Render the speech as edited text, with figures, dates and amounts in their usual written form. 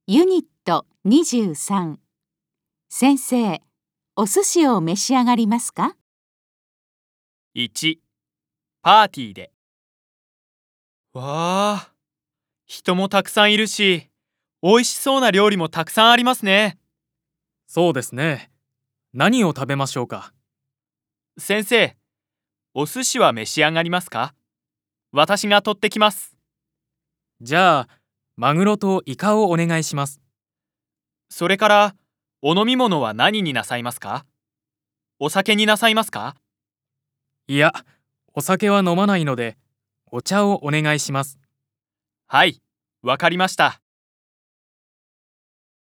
ユニット23。先生、お寿司を召し上がりますか？ 1、パーティーで。わあ、人もたくさんいるし、美味しそうな料理もたくさんありますね。 そうですね。何を食べましょうか。 先生、お寿司は召し上がりますか？私が取ってきます。 じゃあ、マグロとイカをお願いします。 それから、お飲み物は何になさいますか？お酒になさいますか？ いや、お酒は飲まないので、お茶をお願いします。 はい、わかりました。